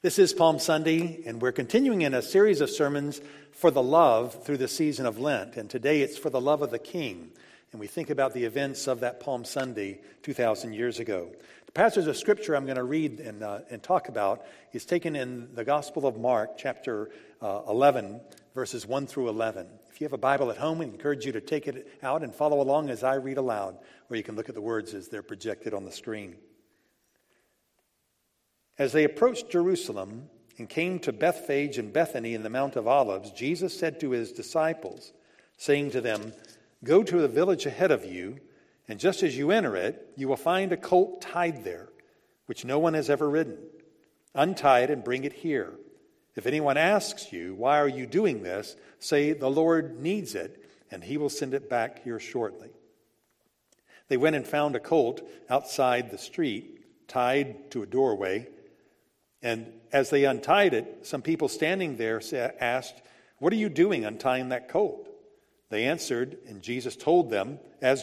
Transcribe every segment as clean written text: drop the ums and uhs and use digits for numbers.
This is Palm Sunday, and we're continuing in a series of sermons for the love through the season of Lent. And today it's for the love of the King. And we think about the events of that Palm Sunday 2,000 years ago. The passage of Scripture I'm going to read and talk about is taken in the Gospel of Mark, chapter 11, verses 1 through 11. If you have a Bible at home, we encourage you to take it out and follow along as I read aloud, or you can look at the words as they're projected on the screen. As they approached Jerusalem and came to Bethphage and Bethany in the Mount of Olives, Jesus said to his disciples, saying to them, "Go to the village ahead of you, and just as you enter it, you will find a colt tied there, which no one has ever ridden. Untie it and bring it here. If anyone asks you, 'Why are you doing this?' say, 'The Lord needs it, and he will send it back here shortly.'" They went and found a colt outside the street, tied to a doorway. And as they untied it, some people standing there asked, "What are you doing untying that colt?" They answered, and Jesus told them,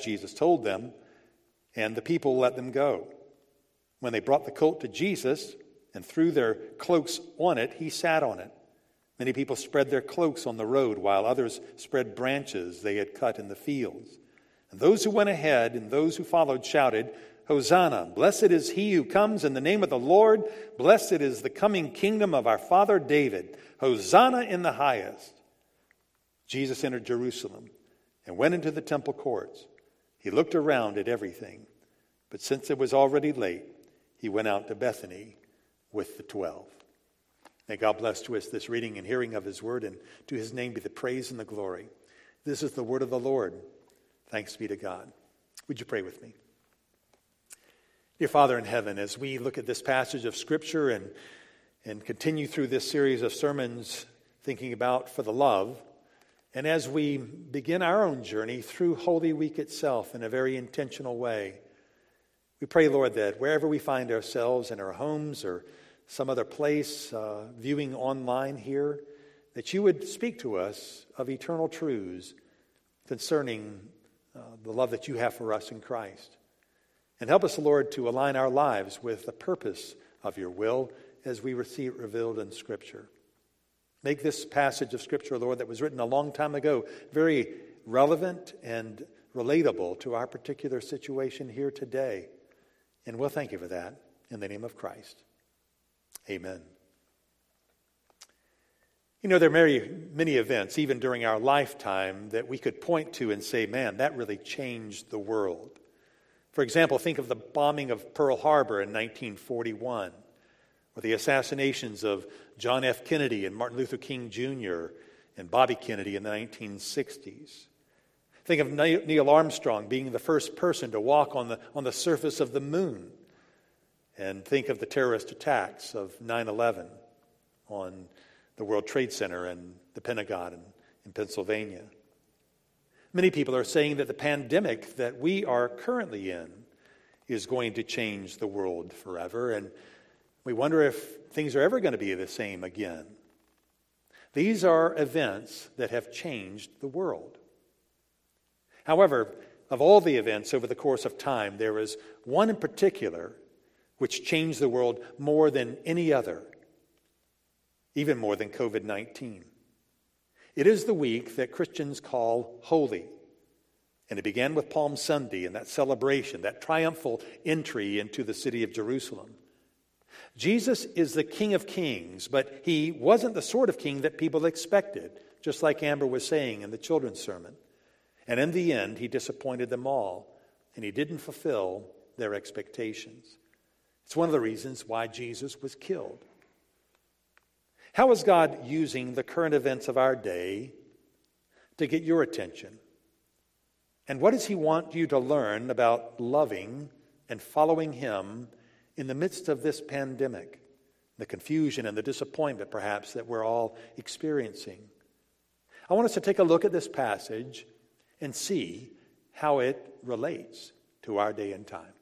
and the people let them go. When they brought the colt to Jesus and threw their cloaks on it, he sat on it. Many people spread their cloaks on the road, while others spread branches they had cut in the fields. And those who went ahead and those who followed shouted, "Hosanna, blessed is he who comes in the name of the Lord. Blessed is the coming kingdom of our father David. Hosanna in the highest." Jesus entered Jerusalem and went into the temple courts. He looked around at everything, but since it was already late, he went out to Bethany with the 12. May God bless to us this reading and hearing of his word, and to his name be the praise and the glory. This is the word of the Lord. Thanks be to God. Would you pray with me? Dear Father in heaven, as we look at this passage of Scripture and continue through this series of sermons thinking about for the love, and as we begin our own journey through Holy Week itself in a very intentional way, we pray, Lord, that wherever we find ourselves in our homes or some other place, viewing online here, that you would speak to us of eternal truths concerning the love that you have for us in Christ. And help us, Lord, to align our lives with the purpose of your will as we receive it revealed in Scripture. Make this passage of Scripture, Lord, that was written a long time ago, very relevant and relatable to our particular situation here today. And we'll thank you for that in the name of Christ. Amen. You know, there are many events, even during our lifetime, that we could point to and say, man, that really changed the world. For example, think of the bombing of Pearl Harbor in 1941, or the assassinations of John F. Kennedy and Martin Luther King Jr. and Bobby Kennedy in the 1960s. Think of Neil Armstrong being the first person to walk on the surface of the moon. And think of the terrorist attacks of 9/11 on the World Trade Center and the Pentagon in Pennsylvania. Many people are saying that the pandemic that we are currently in is going to change the world forever, and we wonder if things are ever going to be the same again. These are events that have changed the world. However, of all the events over the course of time, there is one in particular which changed the world more than any other, even more than COVID-19. It is the week that Christians call Holy. And it began with Palm Sunday and that celebration, that triumphal entry into the city of Jerusalem. Jesus is the King of Kings, but he wasn't the sort of king that people expected, just like Amber was saying in the children's sermon. And in the end, he disappointed them all, and he didn't fulfill their expectations. It's one of the reasons why Jesus was killed. How is God using the current events of our day to get your attention? And what does he want you to learn about loving and following him in the midst of this pandemic, the confusion and the disappointment perhaps that we're all experiencing? I want us to take a look at this passage and see how it relates to our day and time.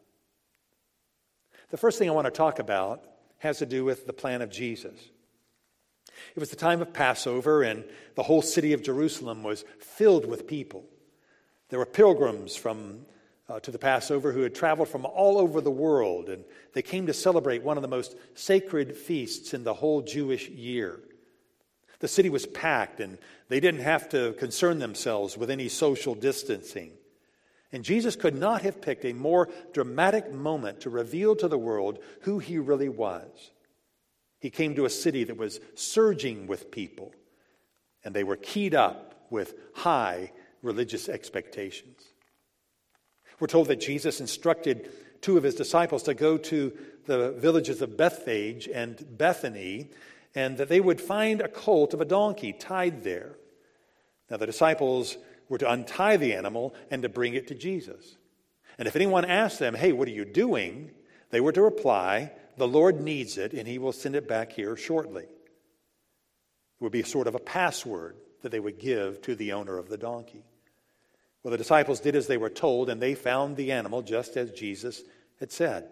The first thing I want to talk about has to do with the plan of Jesus. It was the time of Passover, and the whole city of Jerusalem was filled with people. There were pilgrims from to the Passover who had traveled from all over the world, and they came to celebrate one of the most sacred feasts in the whole Jewish year. The city was packed, and they didn't have to concern themselves with any social distancing. And Jesus could not have picked a more dramatic moment to reveal to the world who he really was. He came to a city that was surging with people, and they were keyed up with high religious expectations. We're told that Jesus instructed two of his disciples to go to the villages of Bethphage and Bethany, and that they would find a colt of a donkey tied there. Now the disciples were to untie the animal and to bring it to Jesus. And if anyone asked them, "Hey, what are you doing?" they were to reply, "The Lord needs it, and he will send it back here shortly." It would be sort of a password that they would give to the owner of the donkey. Well, the disciples did as they were told, and they found the animal just as Jesus had said.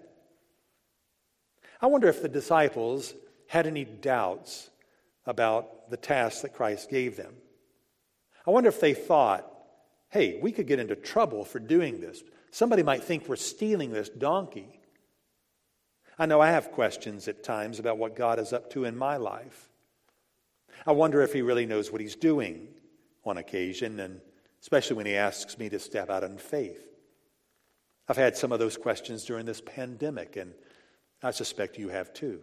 I wonder if the disciples had any doubts about the task that Christ gave them. I wonder if they thought, "Hey, we could get into trouble for doing this. Somebody might think we're stealing this donkey." I know I have questions at times about what God is up to in my life. I wonder if he really knows what he's doing on occasion, and especially when he asks me to step out in faith. I've had some of those questions during this pandemic, and I suspect you have too.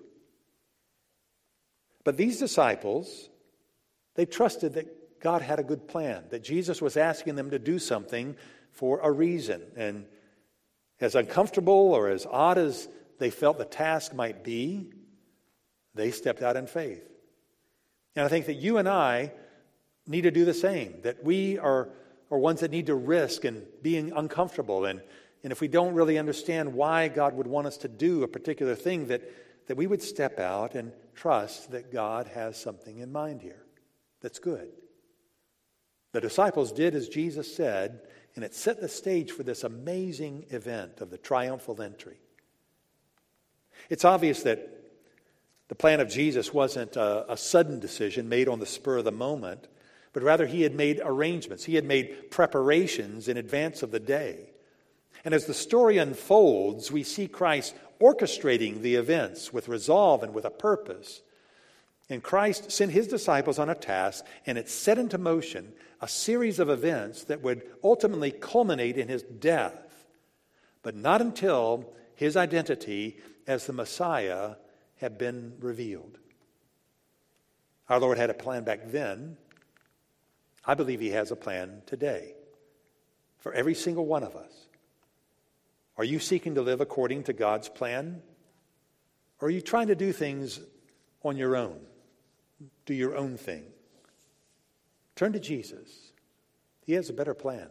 But these disciples, they trusted that God had a good plan, that Jesus was asking them to do something for a reason. And as uncomfortable or as odd as they felt the task might be, they stepped out in faith. And I think that you and I need to do the same, that we are ones that need to risk and being uncomfortable. And if we don't really understand why God would want us to do a particular thing, that we would step out and trust that God has something in mind here that's good. The disciples did as Jesus said, and it set the stage for this amazing event of the triumphal entry. It's obvious that the plan of Jesus wasn't a sudden decision made on the spur of the moment, but rather he had made arrangements. He had made preparations in advance of the day. And as the story unfolds, we see Christ orchestrating the events with resolve and with a purpose. And Christ sent his disciples on a task, and it set into motion a series of events that would ultimately culminate in his death, but not until his identity as the Messiah had been revealed. Our Lord had a plan back then. I believe he has a plan today for every single one of us. Are you seeking to live according to God's plan? Or are you trying to do things on your own? Do your own thing? Turn to Jesus. He has a better plan.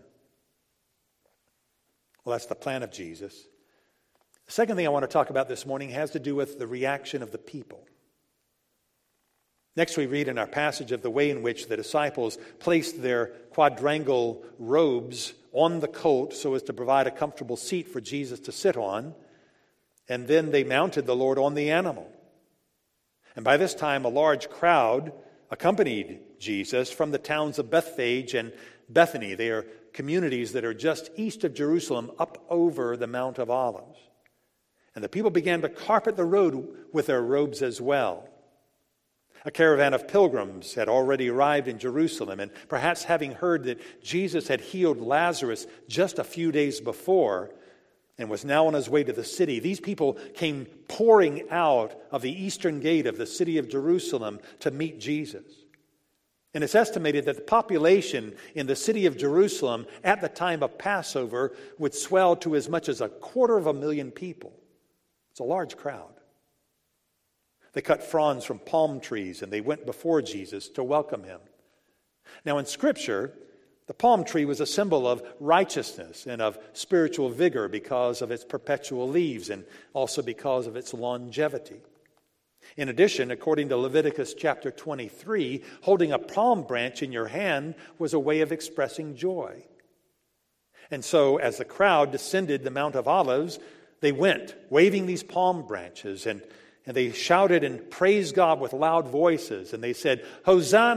Well, that's the plan of Jesus. The second thing I want to talk about this morning has to do with the reaction of the people. Next, we read in our passage of the way in which the disciples placed their quadrangle robes on the colt so as to provide a comfortable seat for Jesus to sit on, and then they mounted the Lord on the animal. And by this time, a large crowd accompanied Jesus from the towns of Bethphage and Bethany. They are communities that are just east of Jerusalem, up over the Mount of Olives. And the people began to carpet the road with their robes as well. A caravan of pilgrims had already arrived in Jerusalem, and perhaps having heard that Jesus had healed Lazarus just a few days before and was now on his way to the city, these people came pouring out of the eastern gate of the city of Jerusalem to meet Jesus. And it's estimated that the population in the city of Jerusalem at the time of Passover would swell to as much as 250,000 people. It's a large crowd. They cut fronds from palm trees and they went before Jesus to welcome him. Now in Scripture, the palm tree was a symbol of righteousness and of spiritual vigor because of its perpetual leaves and also because of its longevity. In addition, according to Leviticus chapter 23, holding a palm branch in your hand was a way of expressing joy. And so as the crowd descended the Mount of Olives, they went waving these palm branches and they shouted and praised God with loud voices. And they said, "Hosanna,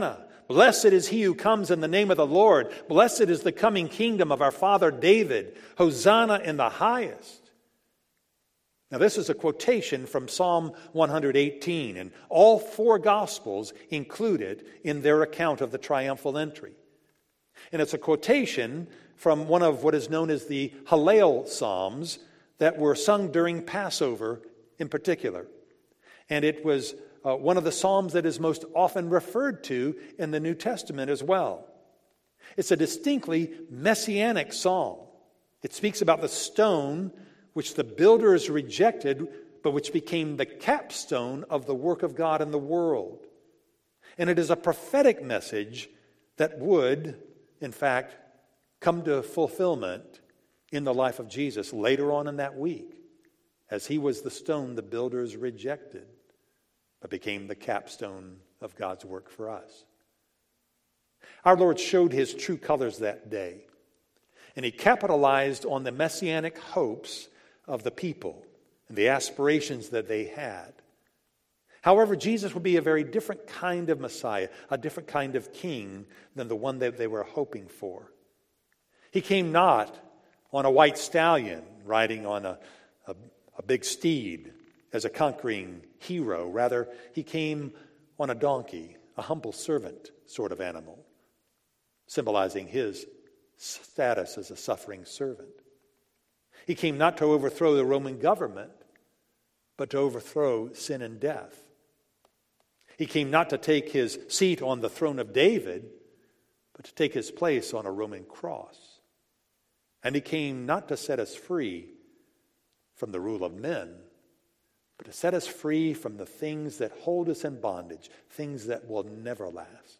Blessed is he who comes in the name of the Lord. Blessed is the coming kingdom of our father David. Hosanna in the highest. Now, this is a quotation from Psalm 118, and all four Gospels include it in their account of the triumphal entry. And it's a quotation from one of what is known as the Hallel Psalms that were sung during Passover in particular. And it was one of the Psalms that is most often referred to in the New Testament as well. It's a distinctly messianic psalm. It speaks about the stone which the builders rejected, but which became the capstone of the work of God in the world. And it is a prophetic message that would, in fact, come to fulfillment in the life of Jesus later on in that week, as he was the stone the builders rejected, but became the capstone of God's work for us. Our Lord showed his true colors that day, and he capitalized on the messianic hopes of the people and the aspirations that they had. However, Jesus would be a very different kind of Messiah, a different kind of king than the one that they were hoping for. He came not on a white stallion riding on a big steed as a conquering hero. Rather, he came on a donkey, a humble servant sort of animal, symbolizing his status as a suffering servant. He came not to overthrow the Roman government, but to overthrow sin and death. He came not to take his seat on the throne of David, but to take his place on a Roman cross. And he came not to set us free from the rule of men, but to set us free from the things that hold us in bondage, things that will never last.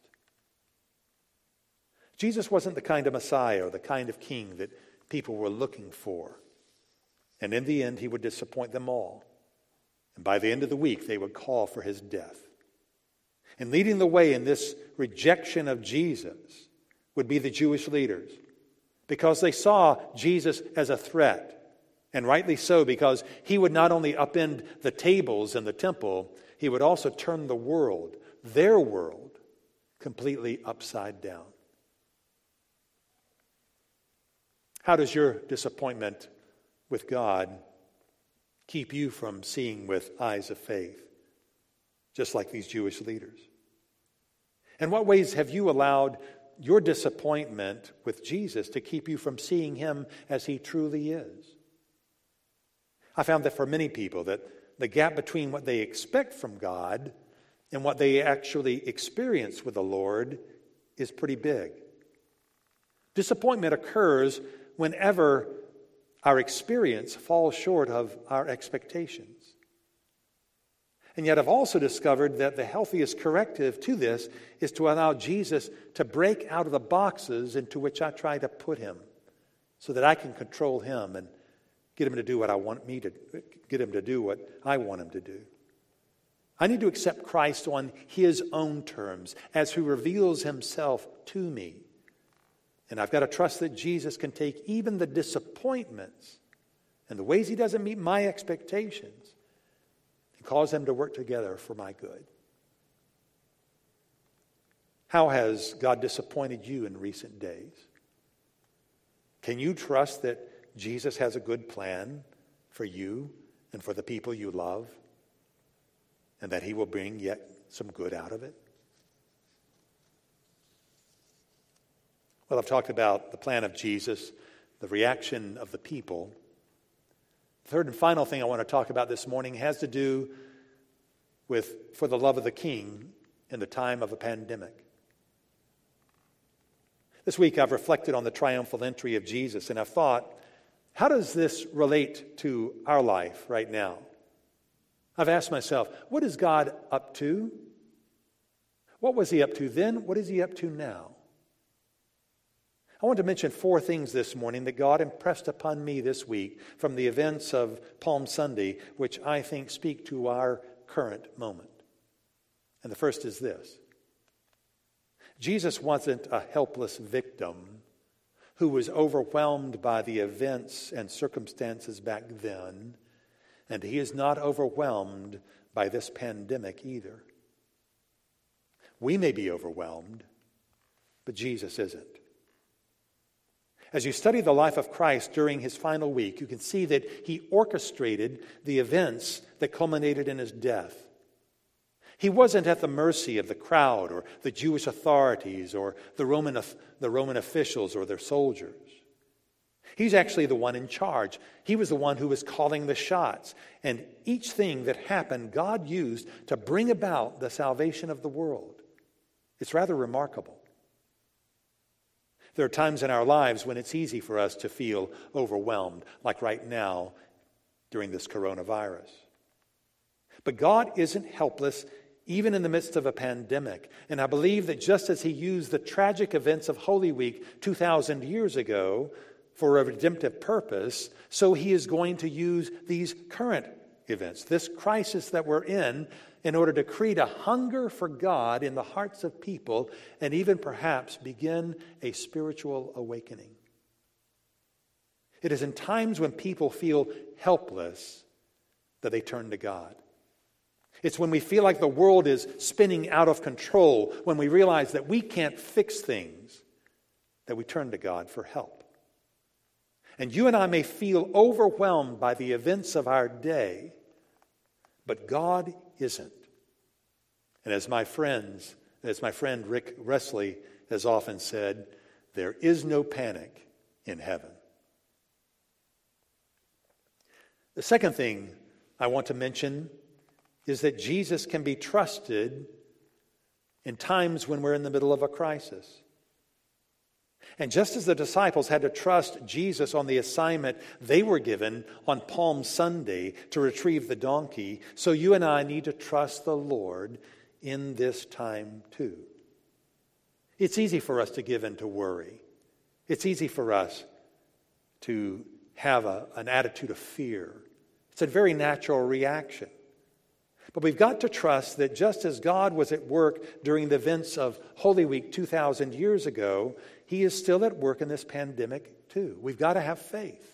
Jesus wasn't the kind of Messiah or the kind of king that people were looking for. And in the end, he would disappoint them all. And by the end of the week, they would call for his death. And leading the way in this rejection of Jesus would be the Jewish leaders, because they saw Jesus as a threat, and rightly so, because he would not only upend the tables in the temple, he would also turn the world, their world, completely upside down. How does your disappointment with God keep you from seeing with eyes of faith, just like these Jewish leaders? In what ways have you allowed your disappointment with Jesus to keep you from seeing him as he truly is? I found that for many people that the gap between what they expect from God and what they actually experience with the Lord is pretty big. Disappointment occurs whenever our experience falls short of our expectations. And yet I've also discovered that the healthiest corrective to this is to allow Jesus to break out of the boxes into which I try to put him, so that I can control him and get him to do what I want me to, get him to do what I want him to do. I need to accept Christ on his own terms as he reveals himself to me. And I've got to trust that Jesus can take even the disappointments and the ways he doesn't meet my expectations and cause them to work together for my good. How has God disappointed you in recent days? Can you trust that Jesus has a good plan for you and for the people you love, and that he will bring yet some good out of it? Well, I've talked about the plan of Jesus, the reaction of the people. The third and final thing I want to talk about this morning has to do with for the love of the King in the time of a pandemic. This week I've reflected on the triumphal entry of Jesus, and I've thought, how does this relate to our life right now? I've asked myself, what is God up to? What was he up to then? What is he up to now? I want to mention 4 things this morning that God impressed upon me this week from the events of Palm Sunday, which I think speak to our current moment. And the first is this: Jesus wasn't a helpless victim who was overwhelmed by the events and circumstances back then, and he is not overwhelmed by this pandemic either. We may be overwhelmed, but Jesus isn't. As you study the life of Christ during his final week, you can see that he orchestrated the events that culminated in his death. He wasn't at the mercy of the crowd or the Jewish authorities or the Roman officials or their soldiers. He's actually the one in charge. He was the one who was calling the shots. And each thing that happened, God used to bring about the salvation of the world. It's rather remarkable. There are times in our lives when it's easy for us to feel overwhelmed, like right now during this coronavirus. But God isn't helpless even in the midst of a pandemic. And I believe that just as he used the tragic events of Holy Week 2,000 years ago for a redemptive purpose, so he is going to use these current events, this crisis that we're in order to create a hunger for God in the hearts of people and even perhaps begin a spiritual awakening. It is in times when people feel helpless that they turn to God. It's when we feel like the world is spinning out of control, when we realize that we can't fix things, that we turn to God for help. And you and I may feel overwhelmed by the events of our day, but God isn't. And as my friend Rick Wesley has often said, there is no panic in heaven. The second thing I want to mention is that Jesus can be trusted in times when we're in the middle of a crisis. And just as the disciples had to trust Jesus on the assignment they were given on Palm Sunday to retrieve the donkey, so you and I need to trust the Lord in this time too. It's easy for us to give in to worry. It's easy for us to have an attitude of fear. It's a very natural reaction. But we've got to trust that just as God was at work during the events of Holy Week 2,000 years ago, he is still at work in this pandemic too. We've got to have faith.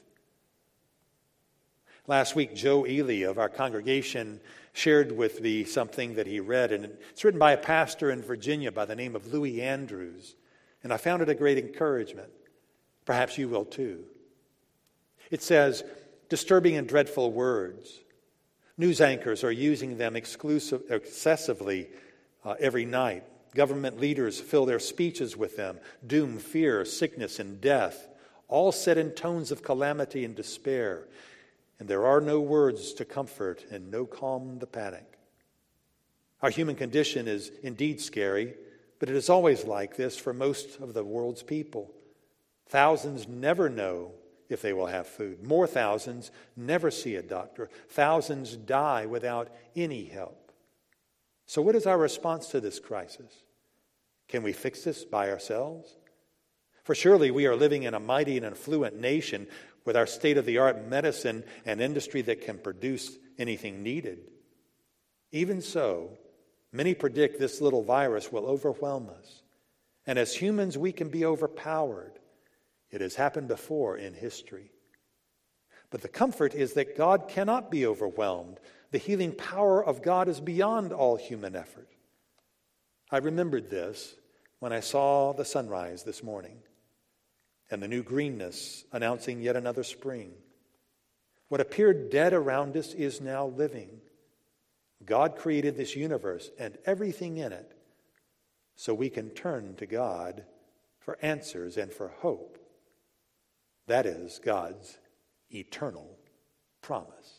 Last week, Joe Ely of our congregation shared with me something that he read, and it's written by a pastor in Virginia by the name of Louis Andrews, and I found it a great encouragement. Perhaps you will too. It says, disturbing and dreadful words. News anchors are using them excessively every night. Government leaders fill their speeches with them. Doom, fear, sickness, and death, all said in tones of calamity and despair. And there are no words to comfort and no calm the panic. Our human condition is indeed scary, but it is always like this for most of the world's people. Thousands never know if they will have food. More thousands never see a doctor. Thousands die without any help. So what is our response to this crisis? Can we fix this by ourselves? For surely we are living in a mighty and affluent nation with our state-of-the-art medicine and industry that can produce anything needed. Even so, many predict this little virus will overwhelm us. And as humans, we can be overpowered. It has happened before in history. But the comfort is that God cannot be overwhelmed. The healing power of God is beyond all human effort. I remembered this when I saw the sunrise this morning and the new greenness announcing yet another spring. What appeared dead around us is now living. God created this universe and everything in it so we can turn to God for answers and for hope. That is God's eternal promise.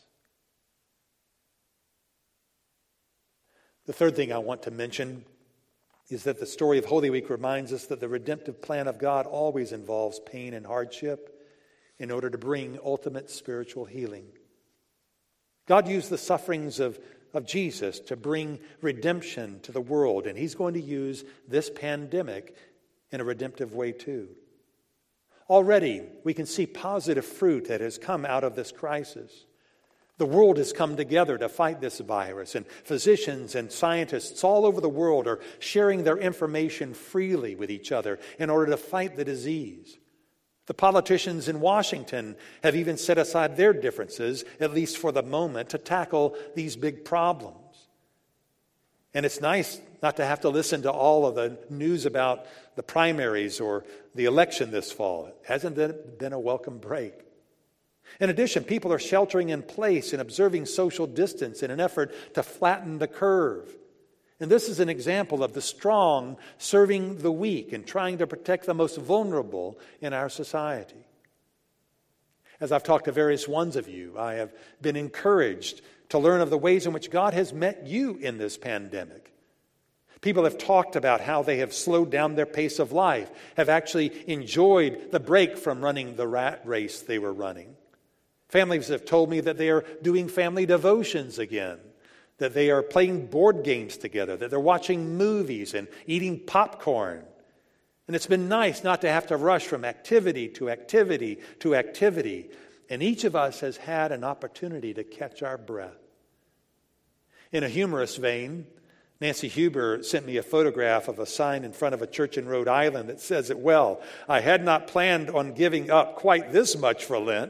The third thing I want to mention is that the story of Holy Week reminds us that the redemptive plan of God always involves pain and hardship in order to bring ultimate spiritual healing. God used the sufferings of Jesus to bring redemption to the world, and he's going to use this pandemic in a redemptive way too. Already, we can see positive fruit that has come out of this crisis. The world has come together to fight this virus, and physicians and scientists all over the world are sharing their information freely with each other in order to fight the disease. The politicians in Washington have even set aside their differences, at least for the moment, to tackle these big problems. And it's nice not to have to listen to all of the news about the primaries or the election this fall. It hasn't been a welcome break. In addition, people are sheltering in place and observing social distance in an effort to flatten the curve. And this is an example of the strong serving the weak and trying to protect the most vulnerable in our society. As I've talked to various ones of you, I have been encouraged to learn of the ways in which God has met you in this pandemic. People have talked about how they have slowed down their pace of life, have actually enjoyed the break from running the rat race they were running. Families have told me that they are doing family devotions again, that they are playing board games together, that they're watching movies and eating popcorn. And it's been nice not to have to rush from activity to activity to activity. And each of us has had an opportunity to catch our breath. In a humorous vein, Nancy Huber sent me a photograph of a sign in front of a church in Rhode Island that says it well. I had not planned on giving up quite this much for Lent.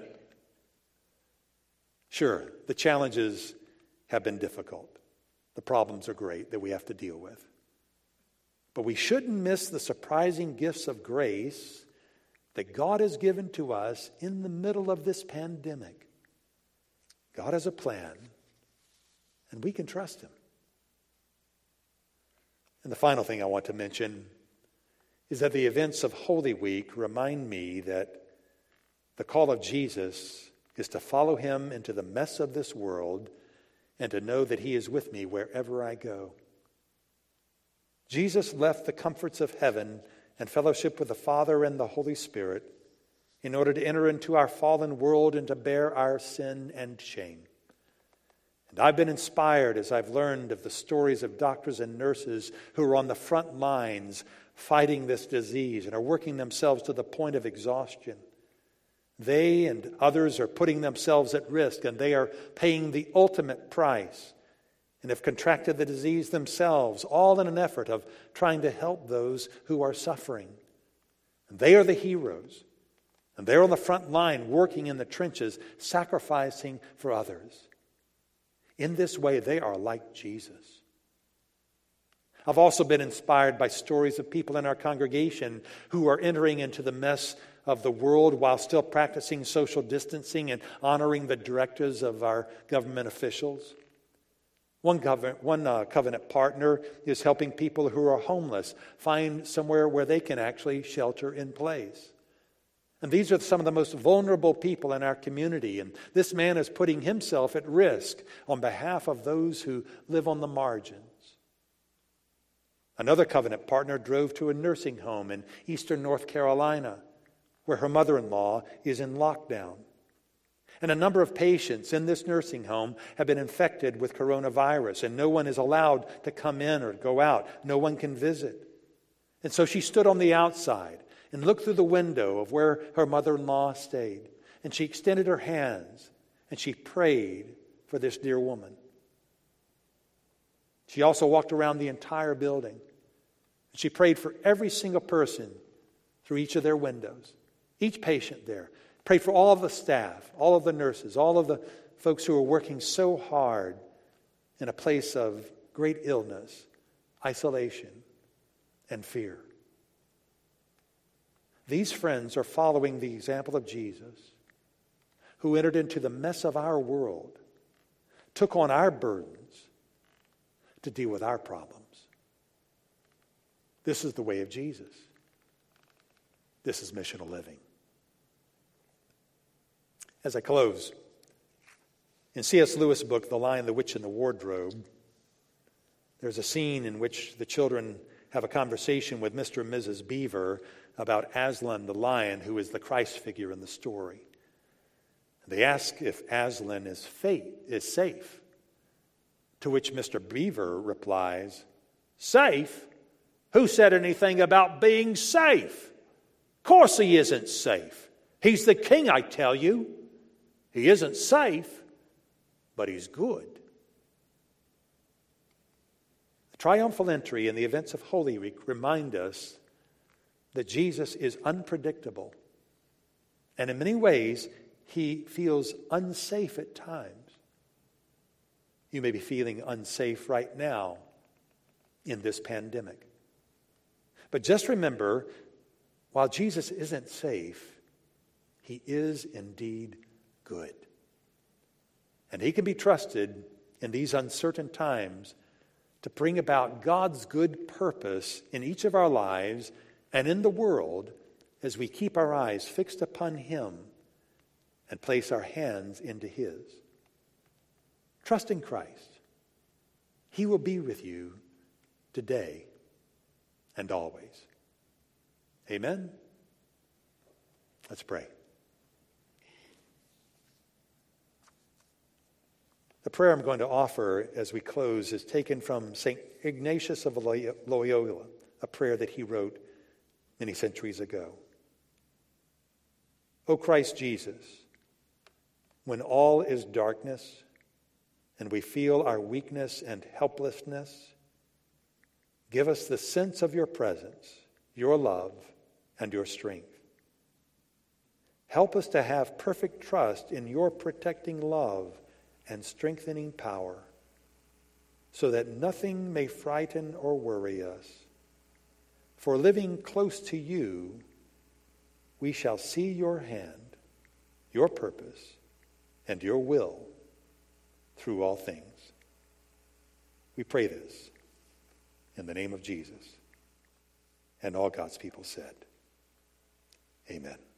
Sure, the challenges have been difficult. The problems are great that we have to deal with. But we shouldn't miss the surprising gifts of grace that God has given to us in the middle of this pandemic. God has a plan, and we can trust Him. And the final thing I want to mention is that the events of Holy Week remind me that the call of Jesus is to follow Him into the mess of this world and to know that He is with me wherever I go. Jesus left the comforts of heaven and fellowship with the Father and the Holy Spirit in order to enter into our fallen world and to bear our sin and shame. And I've been inspired as I've learned of the stories of doctors and nurses who are on the front lines fighting this disease and are working themselves to the point of exhaustion. They and others are putting themselves at risk, and they are paying the ultimate price and have contracted the disease themselves, all in an effort of trying to help those who are suffering. And they are the heroes, and they're on the front line working in the trenches, sacrificing for others. In this way, they are like Jesus. I've also been inspired by stories of people in our congregation who are entering into the mess of the world while still practicing social distancing and honoring the directives of our government officials. One covenant partner is helping people who are homeless find somewhere where they can actually shelter in place. And these are some of the most vulnerable people in our community. And this man is putting himself at risk on behalf of those who live on the margins. Another covenant partner drove to a nursing home in eastern North Carolina, where her mother-in-law is in lockdown. And a number of patients in this nursing home have been infected with coronavirus, and no one is allowed to come in or go out. No one can visit. And so she stood on the outside and looked through the window of where her mother-in-law stayed. And she extended her hands and she prayed for this dear woman. She also walked around the entire building. And she prayed for every single person through each of their windows. Each patient there. Prayed for all of the staff, all of the nurses, all of the folks who are working so hard in a place of great illness, isolation, and fear. These friends are following the example of Jesus, who entered into the mess of our world, took on our burdens to deal with our problems. This is the way of Jesus. This is missional living. As I close, in C.S. Lewis' book, The Lion, the Witch, and the Wardrobe, there's a scene in which the children have a conversation with Mr. and Mrs. Beaver about Aslan the lion, who is the Christ figure in the story. They ask if Aslan is safe, to which Mr. Beaver replies, "Safe? Who said anything about being safe? Of course he isn't safe. He's the king, I tell you. He isn't safe, but he's good." The triumphal entry and the events of Holy Week remind us that Jesus is unpredictable. And in many ways, he feels unsafe at times. You may be feeling unsafe right now in this pandemic. But just remember, while Jesus isn't safe, he is indeed good. And he can be trusted in these uncertain times to bring about God's good purpose in each of our lives and in the world as we keep our eyes fixed upon him and place our hands into his. Trust in Christ. He will be with you today and always. Amen? Let's pray. The prayer I'm going to offer as we close is taken from St. Ignatius of Loyola, a prayer that he wrote many centuries ago. O Christ Jesus, when all is darkness and we feel our weakness and helplessness, give us the sense of your presence, your love, and your strength. Help us to have perfect trust in your protecting love and strengthening power, so that nothing may frighten or worry us. For living close to you, we shall see your hand, your purpose, and your will through all things. We pray this in the name of Jesus. And all God's people said, amen.